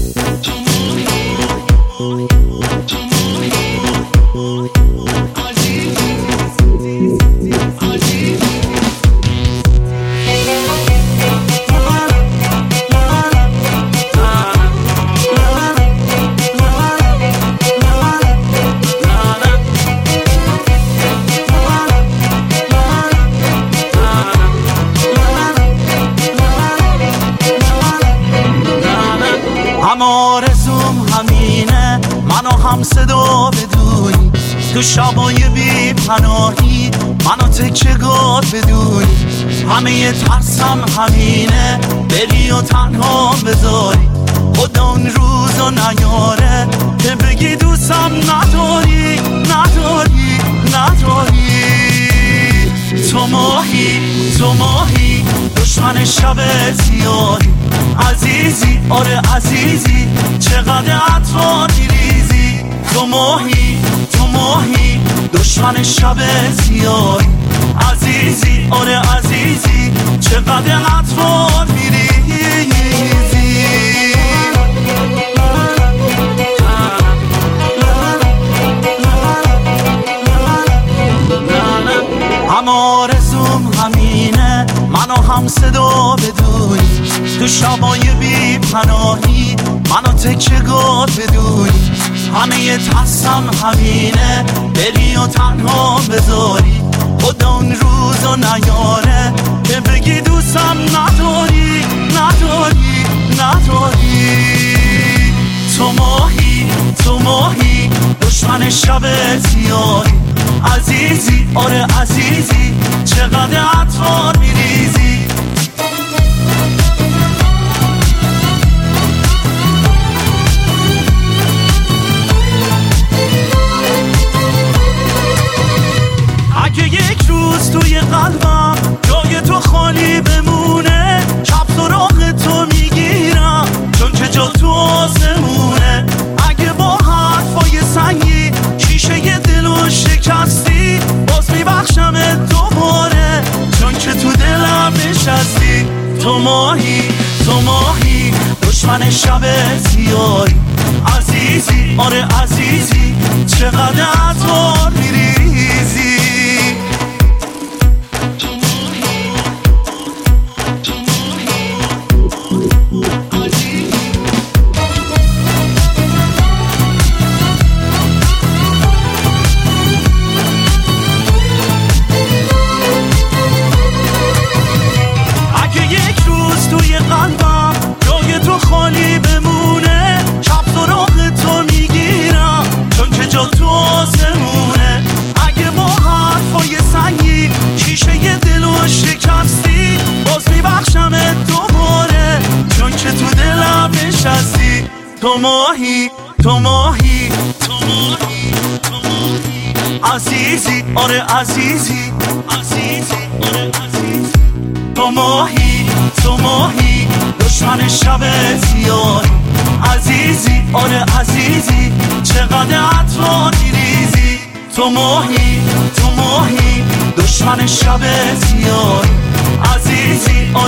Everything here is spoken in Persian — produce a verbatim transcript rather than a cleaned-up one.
آرزوم همینه منو هم صدا بدونی، تو شبای بی پناهی منو تکیه‌گاه بدونی. همه ترسم همینه بری و تنها بذاری، خدا اون روزو نیاره که بگی دوستم نداری نداری نداری. تو ماهی تو ماهی دشمن شب زیادی، عزیزی آره عزیزی چقدر عطر میریزی. تو ماهی تو ماهی دشمن شب زیادی، عزیزی آره عزیزی چقدر عطر میریزی. همه آرزوم همینه منو هم صدا بدونی، تو شبای بی پناهی منو تکیه‌گاه بدونی. همه ترسم همینه بری و تنها بذاری، خدا اون روزو نیاره که بگی دوستم نداری نداری نداری. تو ماهی تو ماهی دشمن شب زیادی، عزیزی آره عزیزی چقدر عطر میریزی. اگه یک روز توی قلبم جای تو خالی بمونه، شب سراغ تو میگیرم چون که جا تو آسمونه. اگه با حرفای سنگی شیشه دلو شکستی، باز میبخشمت دوباره چون که تو دلم نشستی. تو ماهی تو ماهی دشمن شب زیادی، عزیزی آره عزیزی چقدر عطر میریزی. خالی بمونه، شب سراغ تو میگیرم چون که جا تو آسمونه. اگه با حرفای سنگی شیشه دلو شکستی، باز میبخشمت دوباره چون که تو دلم نشستی. تو ماهی تو ماهی تو ماهی تو ماهی عزیزی آره عزیزی عزیزی آره عزیزی. تو ماهی تو ماهی دشمن شب زیادی، عزیزی آره عزیزی چقدر عطر میریزی. تو ماهی تو ماهی دشمن شب زیادی، عزیزی